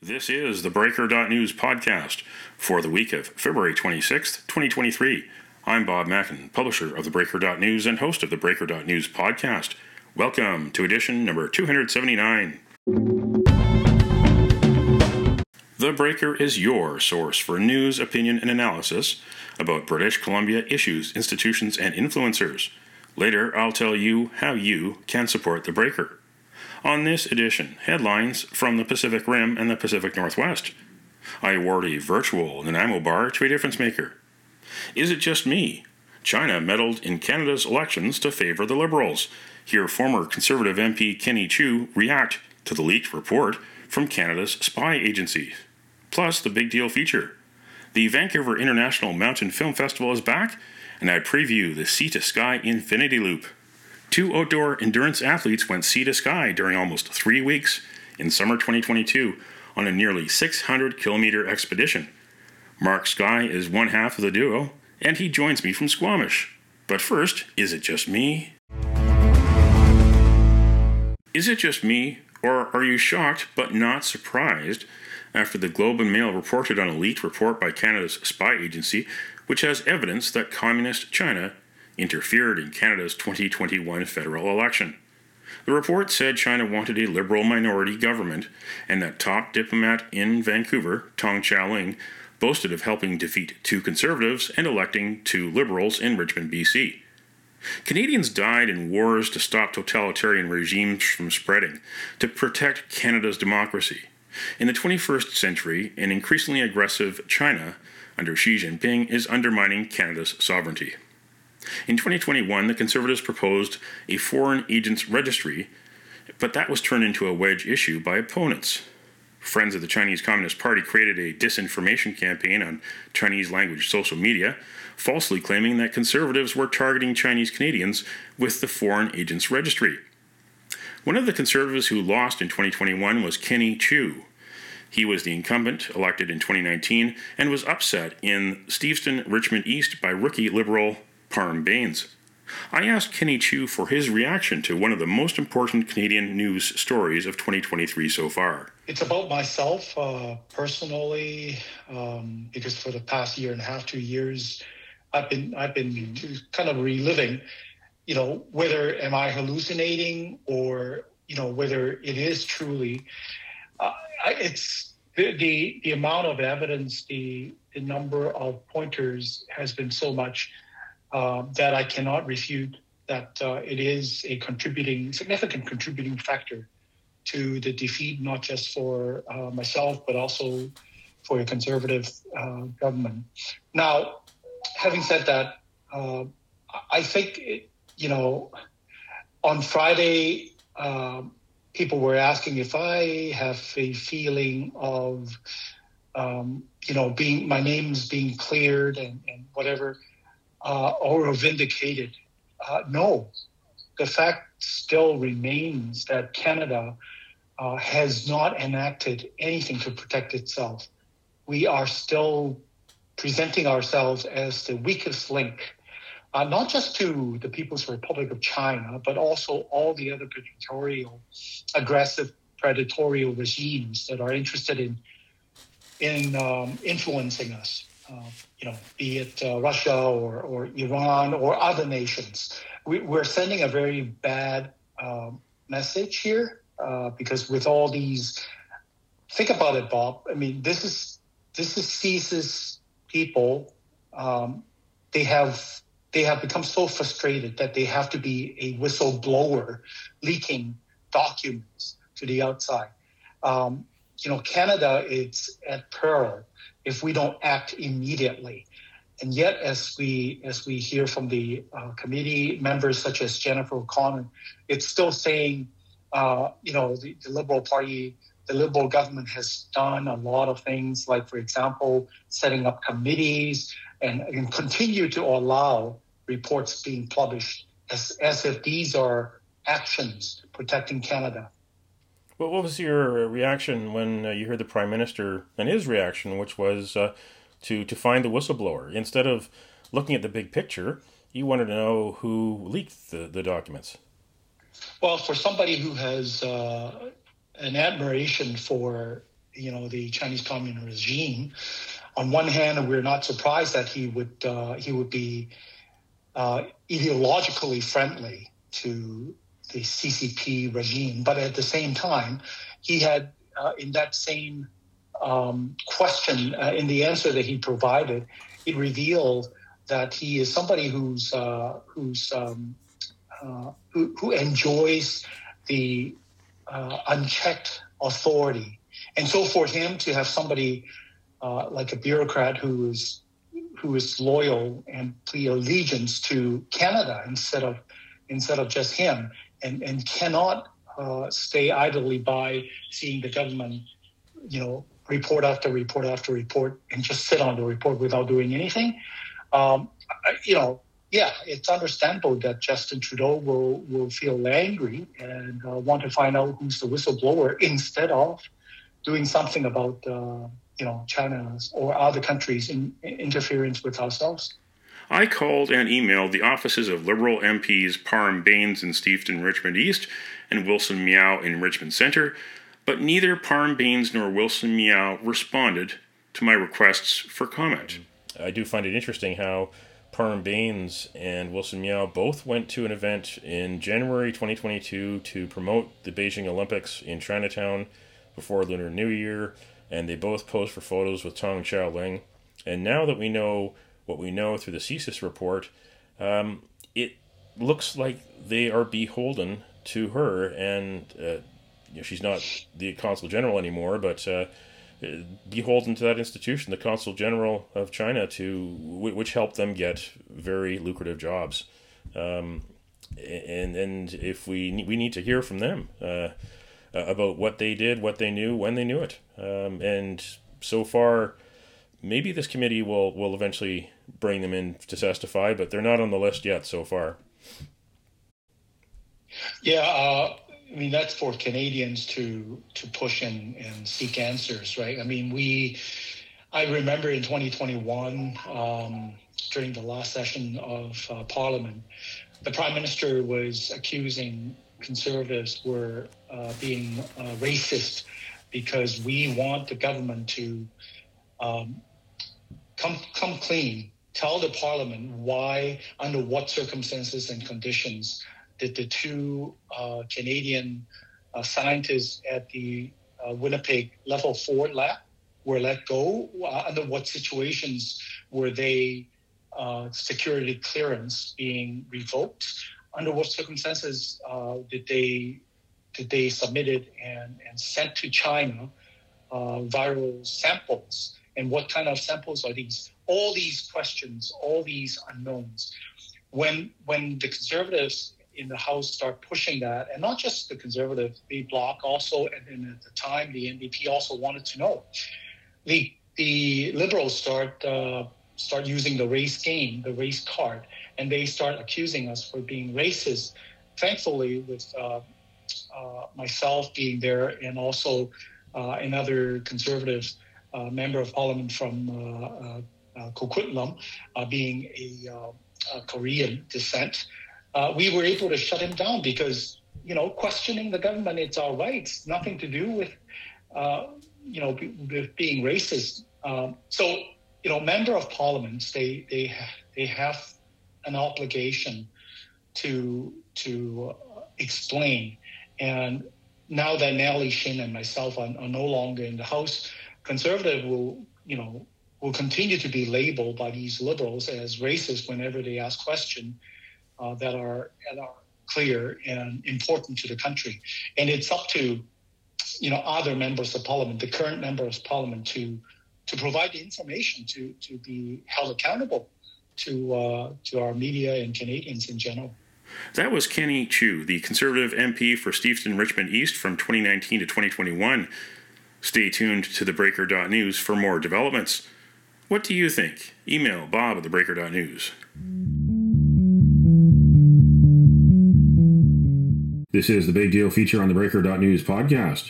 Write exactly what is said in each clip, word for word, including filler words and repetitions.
This is the Breaker dot News podcast for the week of February twenty-sixth, twenty twenty-three. I'm Bob Mackin, publisher of the Breaker dot News and host of the Breaker dot News podcast. Welcome to edition number two seventy-nine. The Breaker is your source for news, opinion, and analysis about British Columbia issues, institutions, and influencers. Later, I'll tell you how you can support the Breaker. On this edition, headlines from the Pacific Rim and the Pacific Northwest. I award a virtual Nanaimo bar to a difference maker. Is it just me? China meddled in Canada's elections to favour the Liberals. Hear former Conservative M P Kenny Chiu react to the leaked report from Canada's spy agency. Plus, the big deal feature. The Vancouver International Mountain Film Festival is back, and I preview the Sea to Sky Infinity Loop. Two outdoor endurance athletes went sea to sky during almost three weeks in summer twenty twenty-two on a nearly six hundred kilometer expedition. Mark Sky is one half of the duo, and he joins me from Squamish. But first, is it just me? Is it just me, or are you shocked but not surprised after the Globe and Mail reported on a leaked report by Canada's spy agency which has evidence that Communist China interfered in Canada's twenty twenty-one federal election? The report said China wanted a Liberal minority government, and that top diplomat in Vancouver, Tong Chau-ling, boasted of helping defeat two Conservatives and electing two Liberals in Richmond, B C. Canadians died in wars to stop totalitarian regimes from spreading, to protect Canada's democracy. In the twenty-first century, an increasingly aggressive China under Xi Jinping is undermining Canada's sovereignty. In twenty twenty-one, the Conservatives proposed a foreign agents registry, but that was turned into a wedge issue by opponents. Friends of the Chinese Communist Party created a disinformation campaign on Chinese-language social media, falsely claiming that Conservatives were targeting Chinese Canadians with the foreign agents registry. One of the Conservatives who lost in twenty twenty-one was Kenny Chiu. He was the incumbent, elected in twenty nineteen, and was upset in Steveston, Richmond East by rookie Liberal Parm Bains. I asked Kenny Chiu for his reaction to one of the most important Canadian news stories of twenty twenty-three so far. It's about myself uh, personally, um, because for the past year and a half, two years, I've been I've been kind of reliving, you know, whether am I hallucinating or you know whether it is truly. Uh, I, it's the, the the amount of evidence, the the number of pointers has been so much. Uh, that I cannot refute that uh, it is a contributing, significant contributing factor to the defeat, not just for uh, myself, but also for a Conservative uh, government. Now, having said that, uh, I think, it, you know, on Friday, uh, people were asking if I have a feeling of, um, you know, being my name's being cleared and, and whatever. Uh, or vindicated. Uh, no, the fact still remains that Canada uh, has not enacted anything to protect itself. We are still presenting ourselves as the weakest link, uh, not just to the People's Republic of China, but also all the other dictatorial, aggressive, predatory regimes that are interested in in um, influencing us. Uh, you know, be it uh, Russia or, or Iran or other nations. We, we're sending a very bad uh, message here uh, because with all these, think about it, Bob. I mean, this is this is CSIS people. Um, they have they have become so frustrated that they have to be a whistleblower, leaking documents to the outside. Um, you know, Canada is at peril if we don't act immediately. And yet, as we as we hear from the uh, committee members such as Jennifer O'Connor, it's still saying, uh, you know, the, the Liberal Party, the Liberal government has done a lot of things, like, for example, setting up committees and, and continue to allow reports being published as, as if these are actions protecting Canada. Well, what was your reaction when uh, you heard the Prime Minister and his reaction, which was uh, to, to find the whistleblower? Instead of looking at the big picture, you wanted to know who leaked the, the documents. Well, for somebody who has uh, an admiration for you know, the Chinese Communist regime. On one hand, we're not surprised that he would uh, he would be uh, ideologically friendly to the C C P regime, but at the same time, he had uh, in that same um, question, uh, in the answer that he provided, it revealed that he is somebody who's uh, who's um, uh, who, who enjoys the uh, unchecked authority, and so for him to have somebody uh, like a bureaucrat who is who is loyal and pay allegiance to Canada instead of instead of just him, and and cannot uh, stay idly by seeing the government, you know, report after report after report, and just sit on the report without doing anything. Um, you know, yeah, it's understandable that Justin Trudeau will, will feel angry and uh, want to find out who's the whistleblower instead of doing something about, uh, you know, China's or other countries' in, in interference with ourselves. I called and emailed the offices of Liberal M Ps Parham Bains in Steveston, Richmond East, and Wilson Miao in Richmond Centre, but neither Parham Bains nor Wilson Miao responded to my requests for comment. I do find it interesting how Parham Bains and Wilson Miao both went to an event in January twenty twenty-two to promote the Beijing Olympics in Chinatown before Lunar New Year, and they both posed for photos with Tong Xiaoling. And now that we know what we know through the C S I S report, um, it looks like they are beholden to her, and uh, you know, she's not the Consul General anymore, but uh, beholden to that institution, the Consul General of China, to which helped them get very lucrative jobs. Um, and and if we we need to hear from them uh, about what they did, what they knew, when they knew it. Um, and so far, maybe this committee will, will eventually bring them in to testify, but they're not on the list yet so far. Yeah, uh, I mean, that's for Canadians to to push and, and seek answers, right? I mean, we, I remember in twenty twenty-one, um, during the last session of uh, Parliament, the Prime Minister was accusing Conservatives were uh, being uh, racist because we want the government to um, come come clean, tell the Parliament why, under what circumstances and conditions, did the two uh, Canadian uh, scientists at the uh, Winnipeg Level four lab were let go? Uh, under what situations were they uh, security clearance being revoked? Under what circumstances uh, did they did they submitted and, and sent to China uh, viral samples? And what kind of samples are these? All these questions, all these unknowns. When when the Conservatives in the House start pushing that, and not just the Conservative, the Bloc also, and, and at the time the N D P also wanted to know. The the Liberals start uh, start using the race game, the race card, and they start accusing us for being racist. Thankfully, with uh, uh, myself being there, and also uh, another Conservative uh, member of Parliament from uh, uh, uh, Coquitlam, uh, being a, uh, a Korean descent. Uh, we were able to shut him down because, you know, questioning the government, it's our rights, nothing to do with, uh, you know, with being racist. Um, so, you know, member of parliaments, they they they have an obligation to to explain. And now that Natalie Shin and myself are, are no longer in the House, Conservative will, you know, will continue to be labeled by these Liberals as racist whenever they ask questions. Uh, that are that are clear and important to the country, and it's up to, you know, other members of Parliament, the current members of Parliament, to to provide the information to to be held accountable to uh, to our media and Canadians in general. That was Kenny Chiu, the Conservative M P for Steveston Richmond East from twenty nineteen to twenty twenty-one. Stay tuned to the breaker dot news for more developments. What do you think? Email Bob at the breaker dot news. This is the Big Deal feature on the breaker dot news podcast.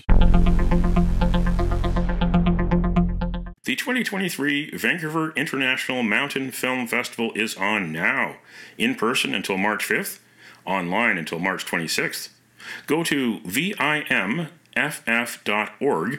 The twenty twenty-three Vancouver International Mountain Film Festival is on now. In person until March fifth, online until March twenty-sixth. Go to V I M F F dot org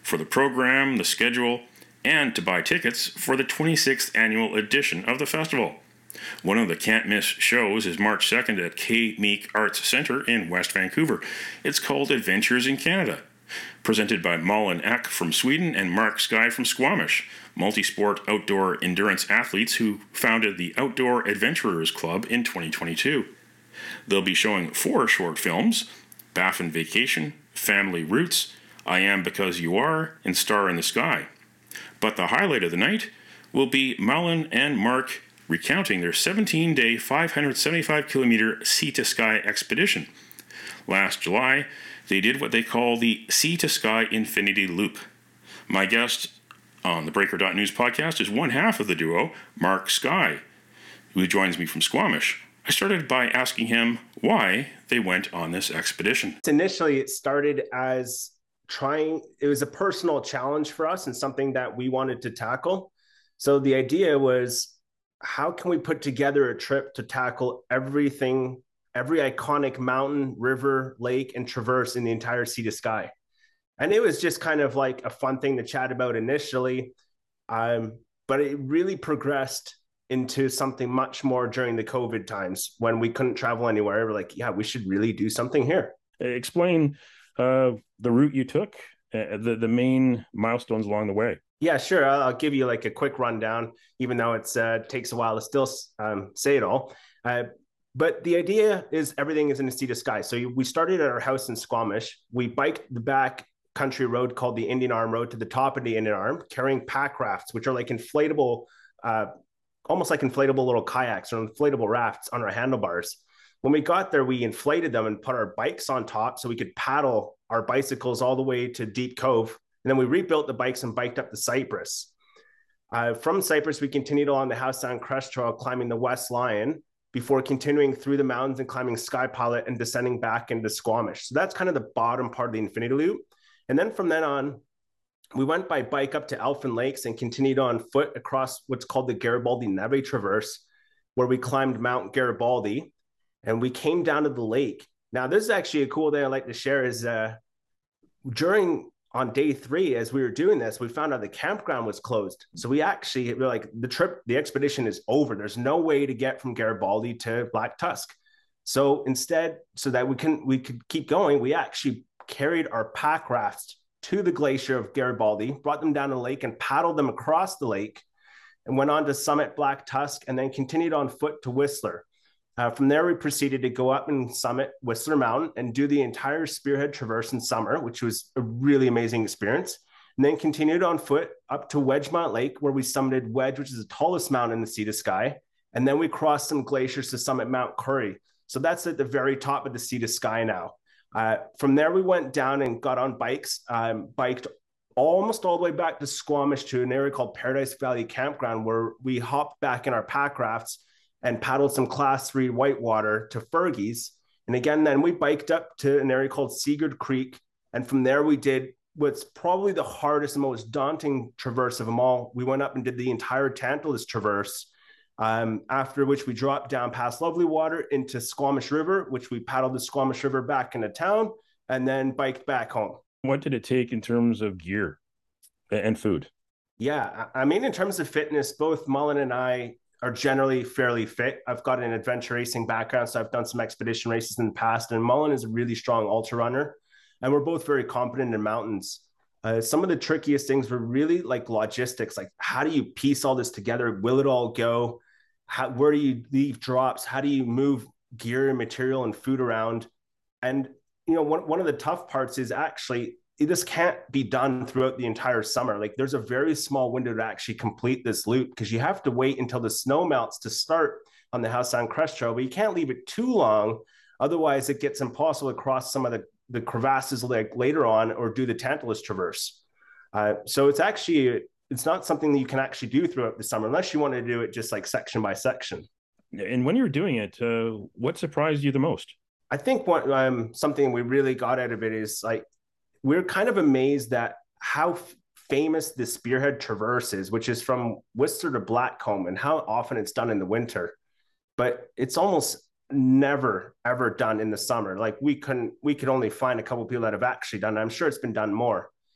for the program, the schedule, and to buy tickets for the twenty-sixth annual edition of the festival. One of the can't-miss shows is March second at K. Meek Arts Centre in West Vancouver. It's called Adventures in Canada, presented by Malin Ek from Sweden and Mark Sky from Squamish, multi-sport outdoor endurance athletes who founded the Outdoor Adventurers Club in twenty twenty-two. They'll be showing four short films: Baffin Vacation, Family Roots, I Am Because You Are, and Star in the Sky. But the highlight of the night will be Malin and Mark recounting their seventeen-day, five hundred seventy-five kilometer sea-to-sky expedition. Last July, they did what they call the Sea-to-Sky Infinity Loop. My guest on the Breaker dot News podcast is one half of the duo, Mark Sky, who joins me from Squamish. I started by asking him why they went on this expedition. Initially, it started as trying, it was a personal challenge for us and something that we wanted to tackle. So the idea was, how can we put together a trip to tackle everything, every iconic mountain, river, lake, and traverse in the entire sea to sky? And it was just kind of like a fun thing to chat about initially. Um, but it really progressed into something much more during the COVID times when we couldn't travel anywhere. We're like, yeah, we should really do something here. Explain uh, the route you took, uh, the, the main milestones along the way. Yeah, sure. I'll, I'll give you like a quick rundown, even though it's uh, takes a while to still um, say it all. Uh, but the idea is everything is in the sea to sky. So we started at our house in Squamish. We biked the back country road called the Indian Arm Road to the top of the Indian Arm, carrying pack rafts, which are like inflatable, uh, almost like inflatable little kayaks or inflatable rafts on our handlebars. When we got there, we inflated them and put our bikes on top so we could paddle our bicycles all the way to Deep Cove. And then we rebuilt the bikes and biked up to Cypress. Uh, from Cypress, we continued along the Howe Sound Crest Trail, climbing the West Lion, before continuing through the mountains and climbing Sky Pilot and descending back into Squamish. So that's kind of the bottom part of the Infinity Loop. And then from then on, we went by bike up to Elfin Lakes and continued on foot across what's called the Garibaldi Neve Traverse, where we climbed Mount Garibaldi, and we came down to the lake. Now, this is actually a cool thing I'd like to share is uh, during... on day three, as we were doing this, we found out the campground was closed. So we actually we were like, the trip, the expedition is over. There's no way to get from Garibaldi to Black Tusk. So instead, so that we can we could keep going, we actually carried our pack rafts to the glacier of Garibaldi, brought them down to the lake and paddled them across the lake, and went on to summit Black Tusk, and then continued on foot to Whistler. Uh, from there, we proceeded to go up and summit Whistler Mountain and do the entire Spearhead Traverse in summer, which was a really amazing experience. And then continued on foot up to Wedgemount Lake, where we summited Wedge, which is the tallest mountain in the sea to sky. And then we crossed some glaciers to summit Mount Curry. So that's at the very top of the sea to sky now. Uh, from there, we went down and got on bikes, um, biked almost all the way back to Squamish to an area called Paradise Valley Campground, where we hopped back in our pack rafts and paddled some class three whitewater to Fergie's. And again, then we biked up to an area called Seagard Creek. And from there, we did what's probably the hardest and most daunting traverse of them all. We went up and did the entire Tantalus Traverse, um, after which we dropped down past Lovely Water into Squamish River, which we paddled the Squamish River back into town and then biked back home. What did it take in terms of gear and food? Yeah, I mean, in terms of fitness, both Mullen and I are generally fairly fit. I've got an adventure racing background, so I've done some expedition races in the past, and Mullen is a really strong ultra runner, and we're both very competent in mountains. Uh, some of the trickiest things were really like logistics, like how do you piece all this together? Will it all go? How, where do you leave drops? How do you move gear and material and food around? And, you know, one, one of the tough parts is actually this can't be done throughout the entire summer. Like there's a very small window to actually complete this loop because you have to wait until the snow melts to start on the Howe Sound Crest Trail, but you can't leave it too long. Otherwise it gets impossible to cross some of the, the crevasses like later on or do the Tantalus Traverse. Uh, so it's actually, it's not something that you can actually do throughout the summer unless you want to do it just like section by section. And when you were doing it, uh, what surprised you the most? I think what um, something we really got out of it is like, we're kind of amazed at how f- famous the Spearhead Traverse is, which is from Whistler to Blackcomb, and how often it's done in the winter. But it's almost never, ever done in the summer. Like we couldn't, we could only find a couple of people that have actually done it. I'm sure it's been done more.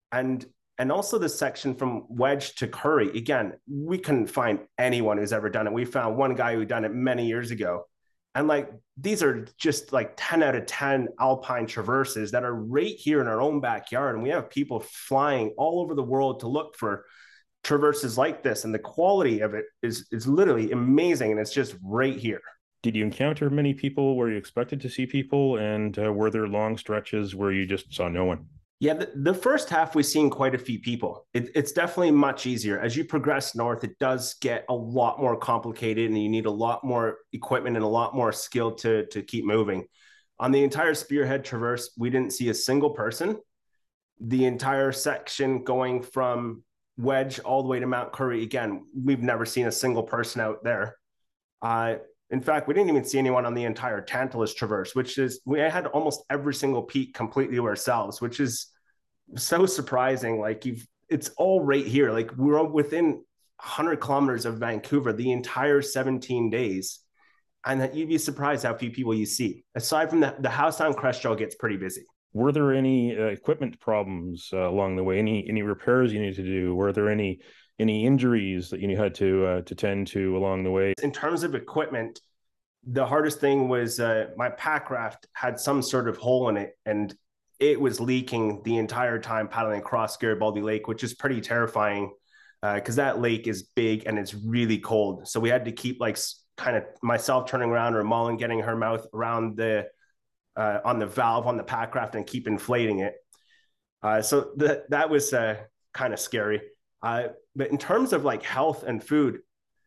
And and also the section from Wedge to Curry, again, we couldn't find anyone who's ever done it. We found one guy who done it many years ago. And like, these are just like ten out of ten alpine traverses that are right here in our own backyard. And we have people flying all over the world to look for traverses like this. And the quality of it is, is literally amazing. And it's just right here. Did you encounter many people where you expected to see people? And uh, were there long stretches where you just saw no one? Yeah, the, the first half, we've seen quite a few people. It, it's definitely much easier. As you progress north, it does get a lot more complicated and you need a lot more equipment and a lot more skill to, to keep moving. On the entire Spearhead Traverse, we didn't see a single person. The entire section going from Wedge all the way to Mount Curry, again, we've never seen a single person out there. Uh, in fact, we didn't even see anyone on the entire Tantalus Traverse, which is, we had almost every single peak completely to ourselves, which is so surprising. Like, you've, it's all right here. Like, we're within one hundred kilometers of Vancouver the entire seventeen days. And that you'd be surprised how few people you see. Aside from that, the Housetown Crest Trail gets pretty busy. Were there any uh, equipment problems uh, along the way? Any any repairs you need to do? Were there any any injuries that you had to uh, to tend to along the way? In terms of equipment, the hardest thing was uh, my pack raft had some sort of hole in it, and it was leaking the entire time paddling across Garibaldi Lake, which is pretty terrifying because uh, that lake is big and it's really cold. So we had to keep like kind of myself turning around or Mullen getting her mouth around the uh, on the valve on the pack raft and keep inflating it. Uh, so that that was uh, kind of scary. Uh, but in terms of like health and food,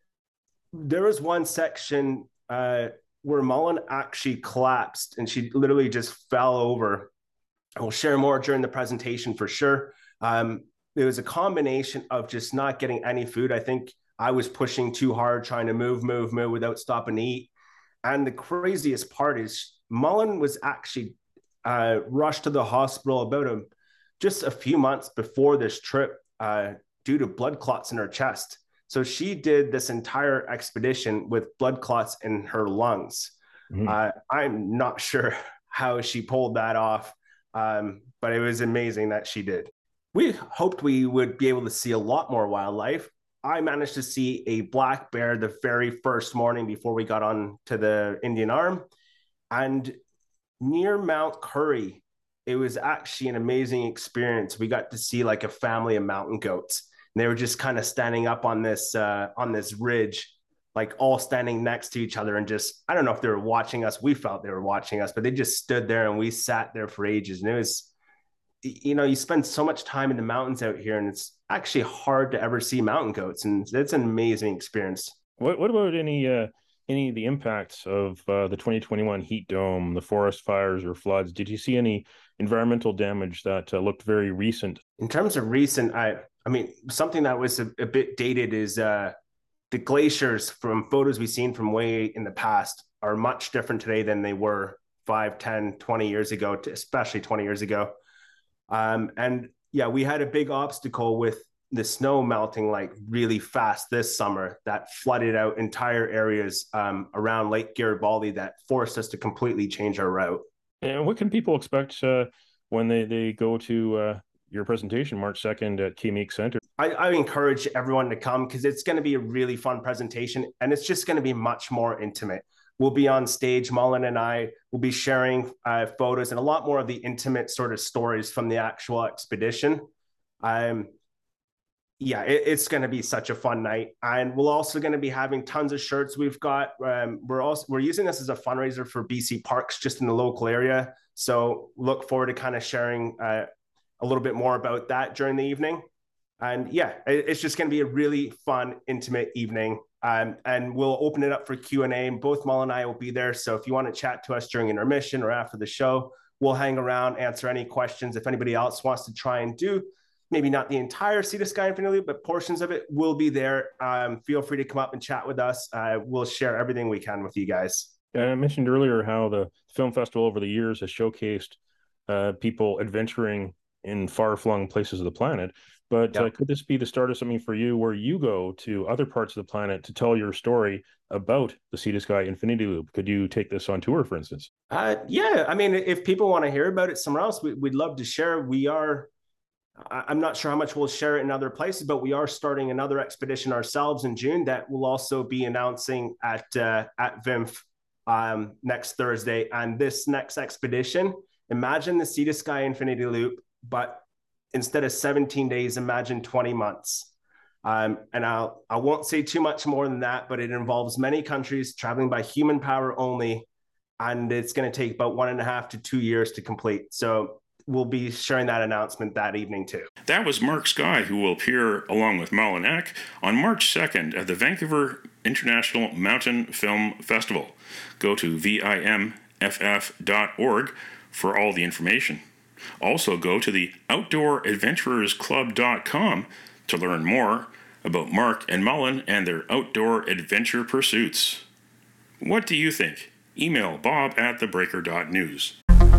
there was one section uh, where Mullen actually collapsed and she literally just fell over. We'll share more during the presentation for sure. Um, it was a combination of just not getting any food. I think I was pushing too hard, trying to move, move, move without stopping to eat. And the craziest part is Mullen was actually uh, rushed to the hospital about a, just a few months before this trip uh, due to blood clots in her chest. So she did this entire expedition with blood clots in her lungs. Mm-hmm. Uh, I'm not sure how she pulled that off, um, but it was amazing that she did. We hoped we would be able to see a lot more wildlife. I managed to see a black bear the very first morning before we got on to the Indian Arm. And near Mount Curry, it was actually an amazing experience. We got to see like a family of mountain goats. And they were just kind of standing up on this uh, on this ridge, like all standing next to each other. And just, I don't know if they were watching us. We felt they were watching us, but they just stood there and we sat there for ages. And it was, you know, you spend so much time in the mountains out here and it's actually hard to ever see mountain goats. And it's an amazing experience. What What about any uh, any of the impacts of uh, the twenty twenty-one heat dome, the forest fires or floods? Did you see any environmental damage that uh, looked very recent? In terms of recent, I I mean, something that was a, a bit dated is uh, the glaciers from photos we've seen from way in the past are much different today than they were five, ten, twenty years ago, especially twenty years ago. Um, and yeah, we had a big obstacle with the snow melting like really fast this summer that flooded out entire areas um, around Lake Garibaldi that forced us to completely change our route. And what can people expect uh, when they, they go to uh, your presentation March second at Key-Meek Center? I, I encourage everyone to come because it's going to be a really fun presentation and it's just going to be much more intimate. We'll be on stage, Mullen and I will be sharing uh, photos and a lot more of the intimate sort of stories from the actual expedition. Um, yeah, it, it's going to be such a fun night. And we're also going to be having tons of shirts. We've got, um, we're also, we're using this as a fundraiser for B C Parks just in the local area. So look forward to kind of sharing uh, a little bit more about that during the evening. And yeah, it, it's just going to be a really fun, intimate evening. Um, and we'll open it up for Q and A. And both Mull and I will be there. So if you want to chat to us during intermission or after the show, we'll hang around, answer any questions. If anybody else wants to try and do, maybe not the entire Sea to Sky Infinity Loop, but portions of it will be there. Um, feel free to come up and chat with us. Uh, we'll share everything we can with you guys. I mentioned earlier how the film festival over the years has showcased uh, people adventuring in far-flung places of the planet. But yep. uh, could this be the start of something for you where you go to other parts of the planet to tell your story about the Sea to Sky Infinity Loop? Could you take this on tour, for instance? Uh, yeah, I mean, if people want to hear about it somewhere else, we, we'd love to share. We are I'm not sure how much we'll share it in other places, but we are starting another expedition ourselves in June that will also be announcing at uh, at V I M F um, next Thursday. And this next expedition, imagine the Sea to Sky Infinity Loop, but instead of seventeen days, imagine twenty months. Um, and I'll, I won't say too much more than that, but it involves many countries traveling by human power only. And it's going to take about one and a half to two years to complete. So we'll be sharing that announcement that evening too. That was Mark Sky, who will appear along with Malin Ek on March second at the Vancouver International Mountain Film Festival. Go to V I M F F dot org for all the information. Also go to the outdoor adventurers club dot com to learn more about Mark and Malin and their outdoor adventure pursuits. What do you think? Email bob at the breaker dot news.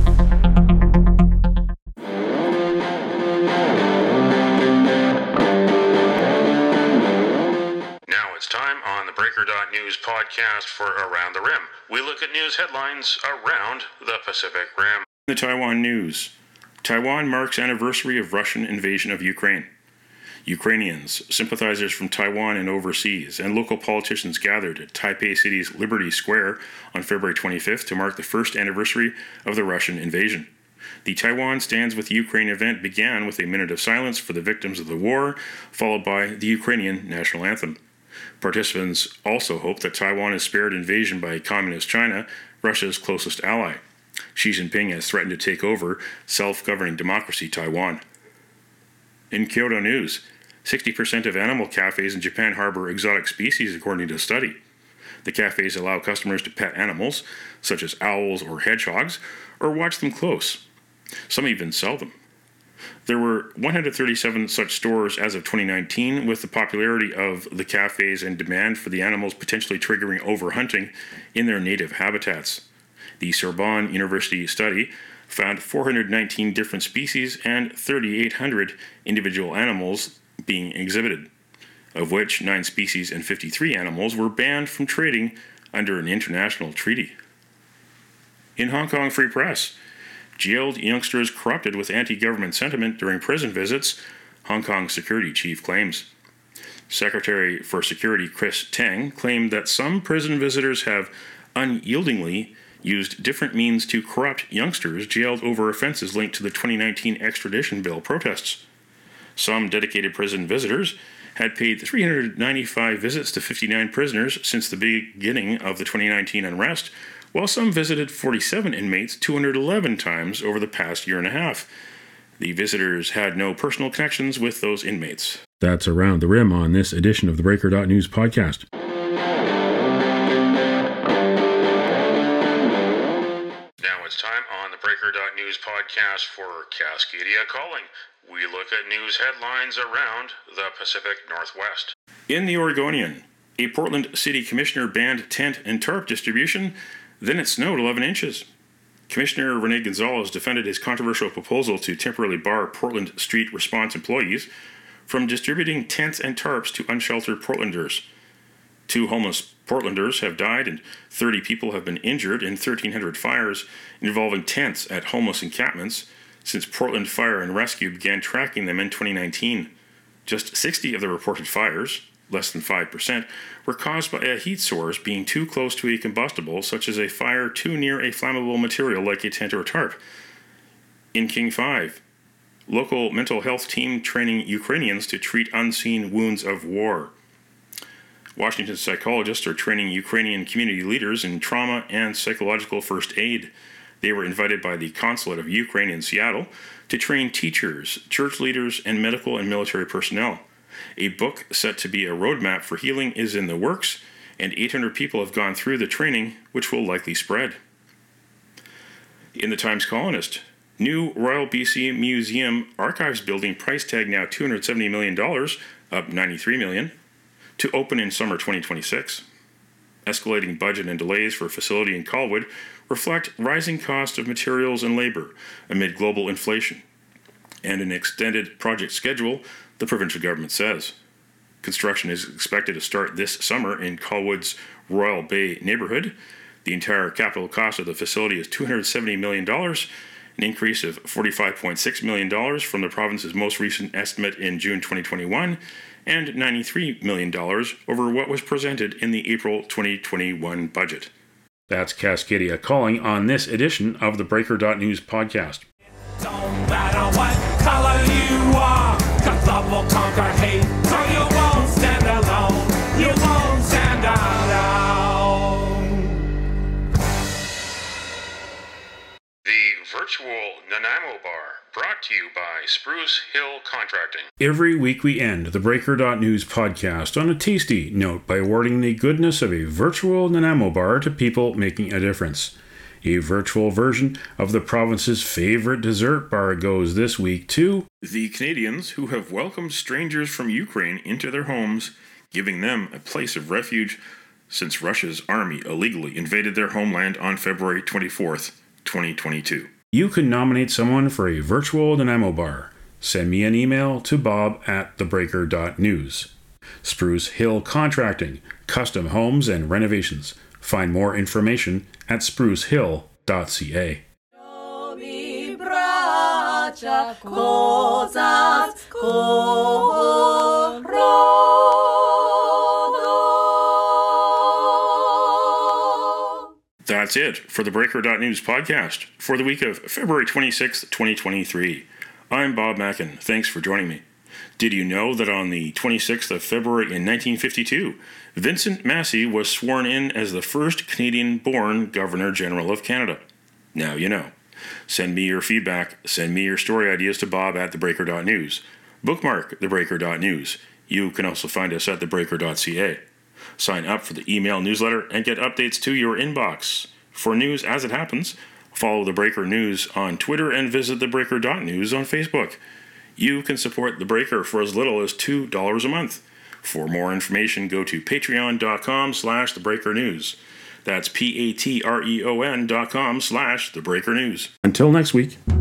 Now it's time on the breaker dot news podcast for Around the Rim. We look at news headlines around the Pacific Rim. The Taiwan news. Taiwan marks anniversary of Russian invasion of Ukraine. Ukrainians, sympathizers from Taiwan and overseas, and local politicians gathered at Taipei City's Liberty Square on February twenty-fifth to mark the first anniversary of the Russian invasion. The Taiwan Stands with Ukraine event began with a minute of silence for the victims of the war, followed by the Ukrainian national anthem. Participants also hope that Taiwan is spared invasion by communist China, Russia's closest ally. Xi Jinping has threatened to take over self-governing democracy Taiwan. In Kyoto news, sixty percent of animal cafes in Japan harbor exotic species according to a study. The cafes allow customers to pet animals, such as owls or hedgehogs, or watch them close. Some even sell them. There were one hundred thirty-seven such stores as of twenty nineteen, with the popularity of the cafes and demand for the animals potentially triggering overhunting in their native habitats. The Sorbonne University study found four hundred nineteen different species and three thousand eight hundred individual animals being exhibited, of which nine species and fifty-three animals were banned from trading under an international treaty. In Hong Kong Free Press, jailed youngsters corrupted with anti-government sentiment during prison visits, Hong Kong security chief claims. Secretary for Security Chris Tang claimed that some prison visitors have unyieldingly used different means to corrupt youngsters jailed over offenses linked to the twenty nineteen extradition bill protests. Some dedicated prison visitors had paid three hundred ninety-five visits to fifty-nine prisoners since the beginning of the twenty nineteen unrest, while some visited forty-seven inmates two hundred eleven times over the past year and a half. The visitors had no personal connections with those inmates. That's Around the Rim on this edition of the breaker dot news podcast. Time on the breaker dot news podcast for Cascadia Calling. We look at news headlines around the Pacific Northwest. In the Oregonian, a Portland City Commissioner banned tent and tarp distribution, then it snowed eleven inches. Commissioner Rene Gonzalez defended his controversial proposal to temporarily bar Portland Street Response employees from distributing tents and tarps to unsheltered Portlanders. Two homeless Portlanders have died and thirty people have been injured in thirteen hundred fires involving tents at homeless encampments since Portland Fire and Rescue began tracking them in twenty nineteen. Just sixty of the reported fires, less than five percent, were caused by a heat source being too close to a combustible, such as a fire too near a flammable material like a tent or tarp. In King five, local mental health team training Ukrainians to treat unseen wounds of war. Washington psychologists are training Ukrainian community leaders in trauma and psychological first aid. They were invited by the Consulate of Ukraine in Seattle to train teachers, church leaders, and medical and military personnel. A book set to be a roadmap for healing is in the works, and eight hundred people have gone through the training, which will likely spread. In the Times Colonist, new Royal B C Museum Archives building price tag now two hundred seventy million dollars, up ninety-three million dollars. To open in summer twenty twenty-six. Escalating budget and delays for a facility in Colwood reflect rising cost of materials and labor amid global inflation and an extended project schedule, the provincial government says. Construction is expected to start this summer in Colwood's Royal Bay neighborhood. The entire capital cost of the facility is two hundred seventy million dollars, an increase of forty-five point six million dollars from the province's most recent estimate in June twenty twenty-one, and ninety-three million dollars over what was presented in the April twenty twenty-one budget. That's Cascadia calling on this edition of the Breaker.News podcast. Don't matter what color you are, 'cause love will conquer hate, so you won't stand alone, you won't stand alone. The virtual Nanaimo Bar, brought to you by Spruce Hill Contracting. Every week we end the Breaker.News podcast on a tasty note by awarding the goodness of a virtual Nanaimo Bar to people making a difference. A virtual version of the province's favorite dessert bar goes this week to the Canadians who have welcomed strangers from Ukraine into their homes, giving them a place of refuge since Russia's army illegally invaded their homeland on February twenty-fourth, twenty twenty-two. You can nominate someone for a virtual Nanaimo Bar. Send me an email to bob at thebreaker.news. Spruce Hill Contracting, custom homes and renovations. Find more information at spruce hill dot c a. That's it for the Breaker.News podcast for the week of February twenty-sixth, twenty twenty-three. I'm Bob Mackin. Thanks for joining me. Did you know that on the twenty-sixth of February in nineteen fifty-two, Vincent Massey was sworn in as the first Canadian-born Governor-General of Canada? Now you know. Send me your feedback. Send me your story ideas to bob at thebreaker.news. Bookmark thebreaker.news. You can also find us at thebreaker.ca. Sign up for the email newsletter and get updates to your inbox. For news as it happens, follow The Breaker News on Twitter and visit thebreaker.news on Facebook. You can support The Breaker for as little as two dollars a month. For more information, go to patreon.com slash thebreakernews. That's P-A-T-R-E-O-N dot com slash thebreakernews. Until next week.